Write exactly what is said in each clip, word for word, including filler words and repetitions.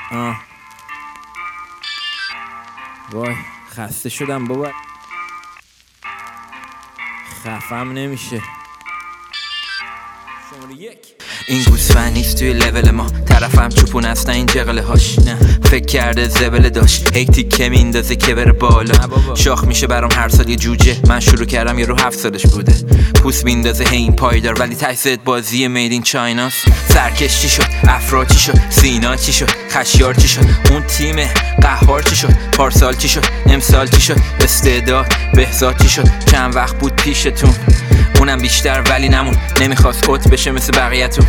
آه. وای خسته شدم بابا، خفم نمیشه. شماره یک. این گوسفند نیست توی لول ما، طرفم چوپون است نه این جغله هاش. نه فکر کرده زبله داشت، هی تیکه میندازه که بره بالا. شاخ میشه برام هر سال یه جوجه، من شروع کردم یه رو هفت سالش بوده. پوست میندازه هی این پایدار، ولی تایست بازی مید این چایناست. سرکش چی شد، افرا چی شد، سینا چی شد، خشیار چی شد، اون تیم قهار چی شد، پارسال چی شد، امسال چی شد، استعداد بهزاد چی شد، چند وقت بود پیشتون اونم بیشتر ولی نمون، نمیخواست اوت بشه مثل بقیه‌تون.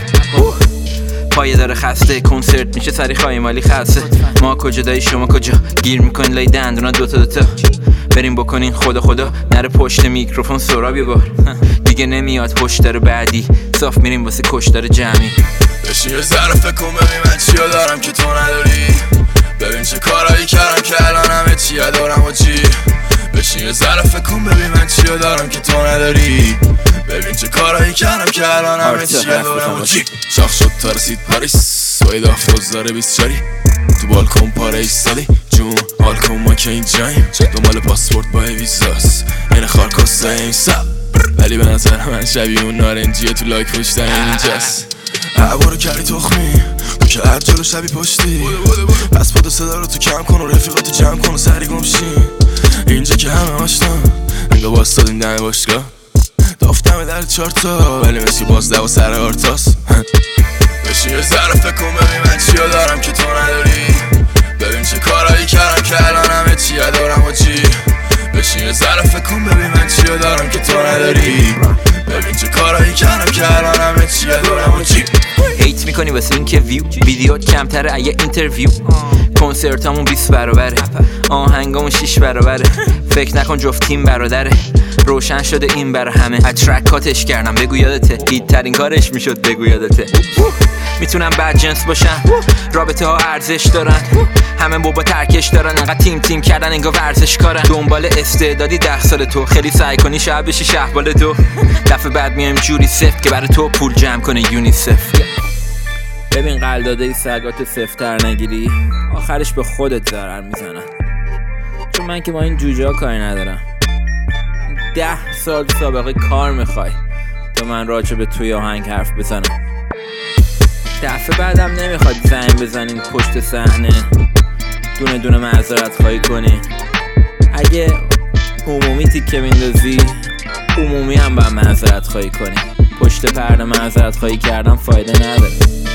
پایه داره خسته، کنسرت میشه سری خواهی مالی خسته. ما کجا دایی شما کجا، گیر میکنین لای دندونا دوتا دوتا. بریم بکنین خدا خدا نره پشت میکروفون سراب یه بار. دیگه نمیاد هشدار بعدی، صاف میریم واسه کشدار جمعی. بشین یه ذره فکر کن ببین من چیا دارم که تو نداری. ببین چه کارایی کردم که الان همه چیا دارم و چی. بشین یه ذره فکر کن ببین من چیا دارم که تو نداری. ببین چه کارایی کردم که الان همه چیا دارم و چی. شاخ شد تا رسید پاریس، باید آفتوز داره بیست چاری. تو بالکن پاره ایستادی جون حال کن ما که این جاییم. دنبال پاسپورت با ویزاس این خارکاسته این سب، ولی به نظر من شبیه اون نارنجیه تو لایک پشتن اینجاست. عبارو کردی تخمی تو که هر جلو شبی پشتی. پس پاد و صدا رو تو کم کن و رفیقاتو جمع کن و سری گمشین. اینجا که همه آشنا انگاه باستادیم دم باشگاه. دافتمه در چارتا ولی مثل باز دو سر آرتاس. بشین یه ذره فکر کن ببین من چیا دارم که تو نداری. ببین چه کارایی کردم که الان همه چیا دارم و چی. بشین یه ذره فکر کن ببین من چیا دارم که تو نداری. ببین چه کارایی کردم که الان همه چیا دارم و چی. هیت میکنی واسه این که ویو ویدیو کمتره اگه اینترویو. کنسرتامون بیست برابره، آهنگامون شش برابره. فکر نکن جفت تیم برادره، روشن شده این برا همه. از ترکاتش کردم بگو یادته، هیت ترین کارش میشد بگو یادته. میتونم بد جنس باشن، رابطه ها ارزش دارن، همه بابا ترکش دارن، انقدر تیم تیم کردن انگار ورزش کارن. دنبال استعدادی ده سال تو، خیلی سعی کنی شب بشی شهبال تو. دفعه بعد میایم جوری سفت که برای تو پول جمع کنه یونیسف. ببین قلداده ای سگات سفتر نگیری، آخرش به خودت ضرر میزنن. چون من که با این جوجه ها کاری ندارم. ده سال سابقه کار میخوای تا من راجع به توی آهنگ حرف بزنم. دفعه بعدم نمیخواد زنگ بزنین پشت صحنه دونه دونه معذرت خواهی کنی. اگه عمومی تیکه میندازی عمومی هم باید معذرت خواهی کنی. پشت پرده معذرت خواهی کردن فایده نداره.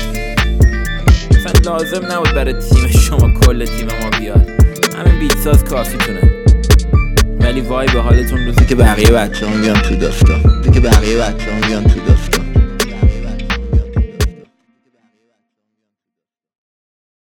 مثلا لازم نبود برای تیم شما کل تیم ما بیاد، همین بیت ساز کافی تونه. ولی وای به حالتون روزی که بقیه بچه هم بیان تو دفتر، روزی که بقیه بچه هم بیان تو دفتر.